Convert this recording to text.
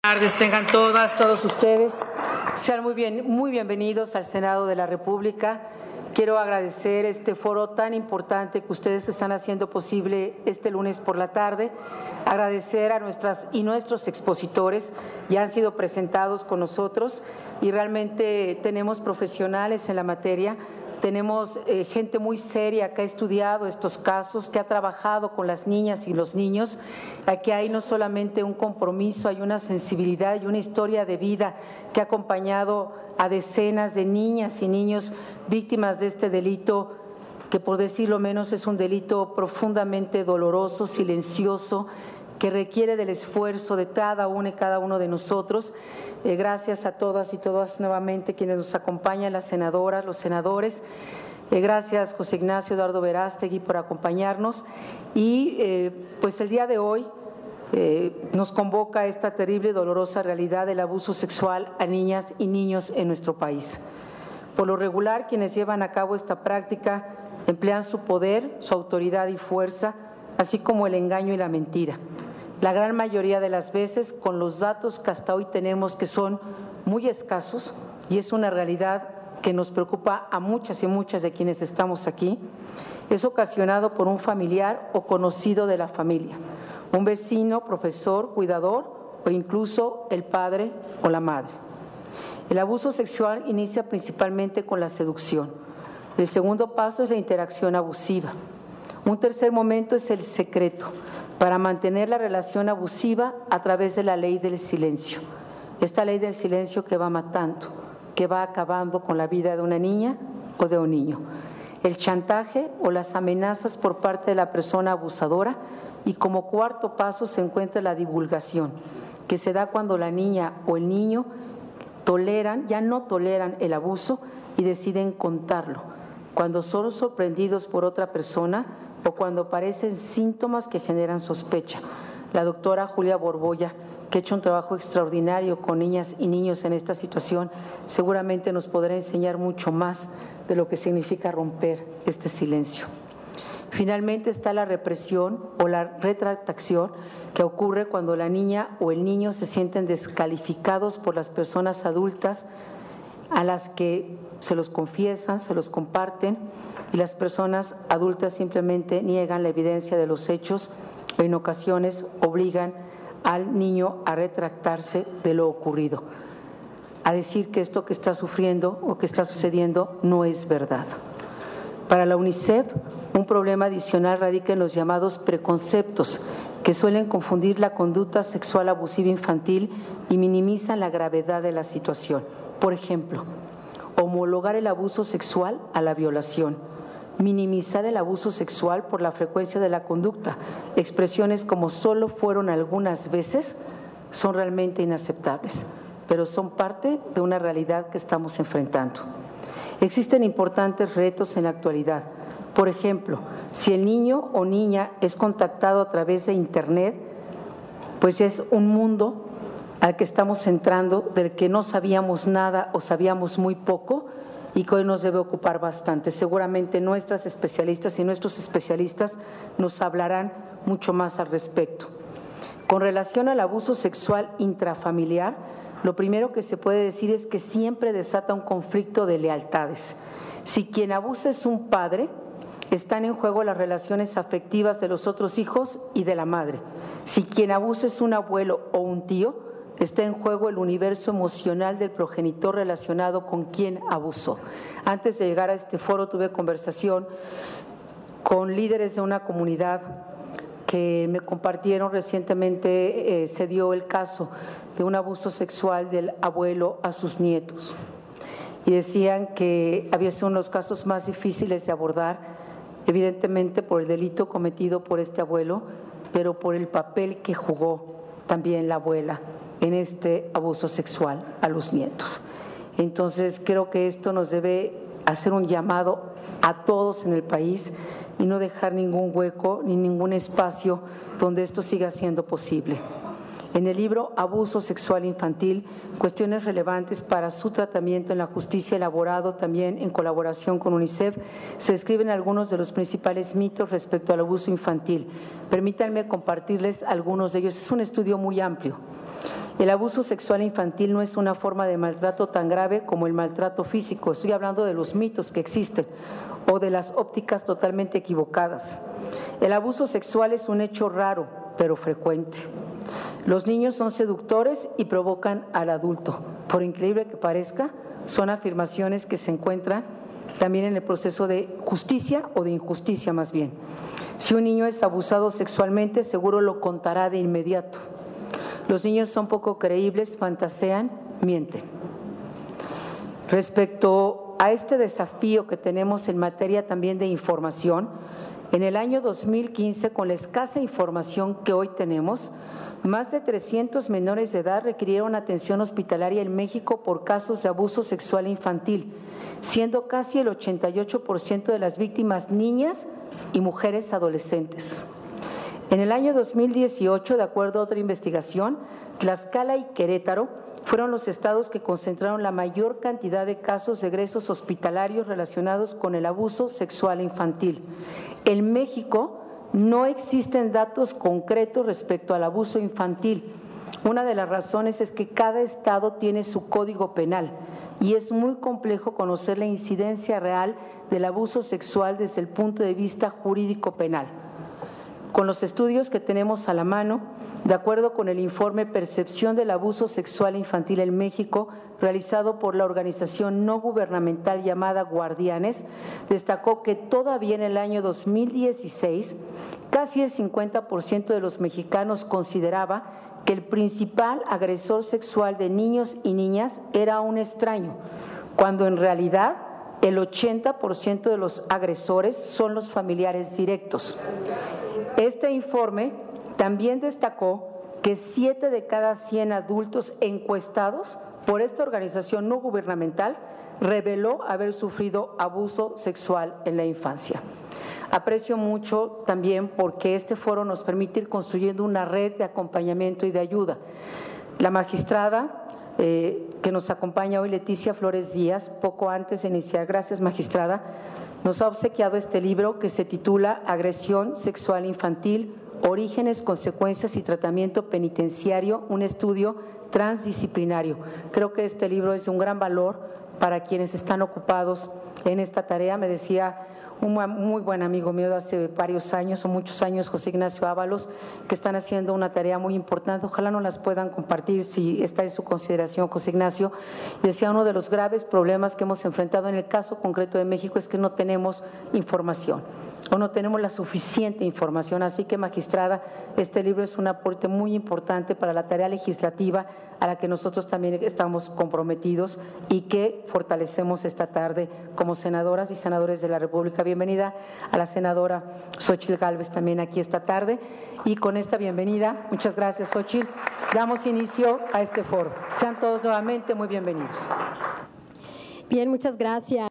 Buenas tardes, tengan todas, todos ustedes. Sean muy bienvenidos al Senado de la República. Quiero agradecer este foro tan importante que ustedes están haciendo posible este lunes por la tarde. Agradecer a nuestros expositores, ya han sido presentados con nosotros y realmente tenemos profesionales en la materia. Tenemos gente muy seria que ha estudiado estos casos, que ha trabajado con las niñas y los niños. Aquí hay no solamente un compromiso, hay una sensibilidad y una historia de vida que ha acompañado a decenas de niñas y niños víctimas de este delito, que por decirlo menos es un delito profundamente doloroso, silencioso, que requiere del esfuerzo de cada una y cada uno de nosotros. Gracias a todas y todas nuevamente quienes nos acompañan, las senadoras, los senadores. Gracias José Ignacio Eduardo Verástegui por acompañarnos. Y pues el día de hoy nos convoca esta terrible y dolorosa realidad del abuso sexual a niñas y niños en nuestro país. Por lo regular, quienes llevan a cabo esta práctica emplean su poder, su autoridad y fuerza, así como el engaño y la mentira. La gran mayoría de las veces, con los datos que hasta hoy tenemos, que son muy escasos, y es una realidad que nos preocupa a muchas y muchas de quienes estamos aquí, es ocasionado por un familiar o conocido de la familia, un vecino, profesor, cuidador o incluso el padre o la madre. El abuso sexual inicia principalmente con la seducción. El segundo paso es la interacción abusiva. Un tercer momento es el secreto, para mantener la relación abusiva a través de la ley del silencio. Esta ley del silencio que va matando, que va acabando con la vida de una niña o de un niño. El chantaje o las amenazas por parte de la persona abusadora, y como cuarto paso se encuentra la divulgación, que se da cuando la niña o el niño ya no toleran el abuso y deciden contarlo, cuando son sorprendidos por otra persona o cuando aparecen síntomas que generan sospecha. La doctora Julia Borbolla, que ha hecho un trabajo extraordinario con niñas y niños en esta situación, seguramente nos podrá enseñar mucho más de lo que significa romper este silencio. Finalmente está la represión o la retractación, que ocurre cuando la niña o el niño se sienten descalificados por las personas adultas a las que se los confiesan, se los comparten, y las personas adultas simplemente niegan la evidencia de los hechos o en ocasiones obligan al niño a retractarse de lo ocurrido, a decir que esto que está sufriendo o que está sucediendo no es verdad. Para la UNICEF, un problema adicional radica en los llamados preconceptos, que suelen confundir la conducta sexual abusiva infantil y minimizan la gravedad de la situación. Por ejemplo, homologar el abuso sexual a la violación, minimizar el abuso sexual por la frecuencia de la conducta. Expresiones como solo fueron algunas veces son realmente inaceptables, pero son parte de una realidad que estamos enfrentando. Existen importantes retos en la actualidad. Por ejemplo, si el niño o niña es contactado a través de Internet, pues es un mundo al que estamos entrando, del que no sabíamos nada o sabíamos muy poco y que hoy nos debe ocupar bastante. Seguramente nuestras especialistas y nuestros especialistas nos hablarán mucho más al respecto. Con relación al abuso sexual intrafamiliar, lo primero que se puede decir es que siempre desata un conflicto de lealtades. Si quien abusa es un padre, están en juego las relaciones afectivas de los otros hijos y de la madre. Si quien abusa es un abuelo o un tío, está en juego el universo emocional del progenitor relacionado con quien abusó. Antes de llegar a este foro tuve conversación con líderes de una comunidad que me compartieron recientemente, se dio el caso de un abuso sexual del abuelo a sus nietos. Y decían que había sido uno de los casos más difíciles de abordar, evidentemente por el delito cometido por este abuelo, pero por el papel que jugó también la abuela en este abuso sexual a los nietos. Entonces, creo que esto nos debe hacer un llamado a todos en el país y no dejar ningún hueco ni ningún espacio donde esto siga siendo posible. En el libro Abuso Sexual Infantil, cuestiones relevantes para su tratamiento en la justicia, elaborado también en colaboración con UNICEF, se describen algunos de los principales mitos respecto al abuso infantil. Permítanme compartirles algunos de ellos. Es un estudio muy amplio. El abuso sexual infantil no es una forma de maltrato tan grave como el maltrato físico. Estoy hablando de los mitos que existen o de las ópticas totalmente equivocadas. El abuso sexual es un hecho raro, pero frecuente. Los niños son seductores y provocan al adulto. Por increíble que parezca, son afirmaciones que se encuentran también en el proceso de justicia o de injusticia más bien. Si un niño es abusado sexualmente, seguro lo contará de inmediato. Los niños son poco creíbles, fantasean, mienten. Respecto a este desafío que tenemos en materia también de información, en el año 2015, con la escasa información que hoy tenemos, más de 300 menores de edad requirieron atención hospitalaria en México por casos de abuso sexual infantil, siendo casi el 88% de las víctimas niñas y mujeres adolescentes. En el año 2018, de acuerdo a otra investigación, Tlaxcala y Querétaro fueron los estados que concentraron la mayor cantidad de casos de egresos hospitalarios relacionados con el abuso sexual infantil. En México no existen datos concretos respecto al abuso infantil. Una de las razones es que cada estado tiene su código penal y es muy complejo conocer la incidencia real del abuso sexual desde el punto de vista jurídico penal. Con los estudios que tenemos a la mano, de acuerdo con el informe Percepción del Abuso Sexual Infantil en México, realizado por la organización no gubernamental llamada Guardianes, destacó que todavía en el año 2016, casi el 50% de los mexicanos consideraba que el principal agresor sexual de niños y niñas era un extraño, cuando en realidad el 80% de los agresores son los familiares directos. Este informe también destacó que 7 de cada 100 adultos encuestados por esta organización no gubernamental reveló haber sufrido abuso sexual en la infancia. Aprecio mucho también porque este foro nos permite ir construyendo una red de acompañamiento y de ayuda. La magistrada que nos acompaña hoy, Leticia Flores Díaz, poco antes de iniciar, gracias magistrada, nos ha obsequiado este libro que se titula Agresión sexual infantil, orígenes, consecuencias y tratamiento penitenciario, un estudio transdisciplinario. Creo que este libro es de un gran valor para quienes están ocupados en esta tarea. Me decía un muy buen amigo mío de hace varios años o muchos años, José Ignacio Ábalos, que están haciendo una tarea muy importante. Ojalá no las puedan compartir si está en su consideración, José Ignacio. Y decía, uno de los graves problemas que hemos enfrentado en el caso concreto de México es que no tenemos información o no tenemos la suficiente información. Así que, magistrada, este libro es un aporte muy importante para la tarea legislativa a la que nosotros también estamos comprometidos y que fortalecemos esta tarde como senadoras y senadores de la República. Bienvenida a la senadora Xóchitl Gálvez también aquí esta tarde. Y con esta bienvenida, muchas gracias, Xóchitl, damos inicio a este foro. Sean todos nuevamente muy bienvenidos. Bien, muchas gracias.